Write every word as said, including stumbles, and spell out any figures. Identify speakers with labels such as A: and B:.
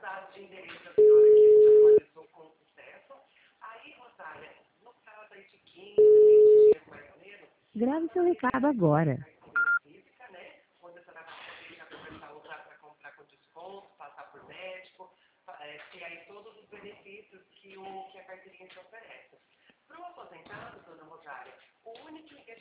A: dados de endereço da senhora que atualizou com sucesso. Aí, Rosália, no caso aí de quinze, vinte dias mais ou menos,
B: Grave seu recado agora.
A: física, né? Onde a senhora vai poder já começar a usar para comprar com desconto, passar por médico, é, ter aí todos os benefícios que, o, que a carteirinha te oferece. Para o aposentado, dona Rosália, o único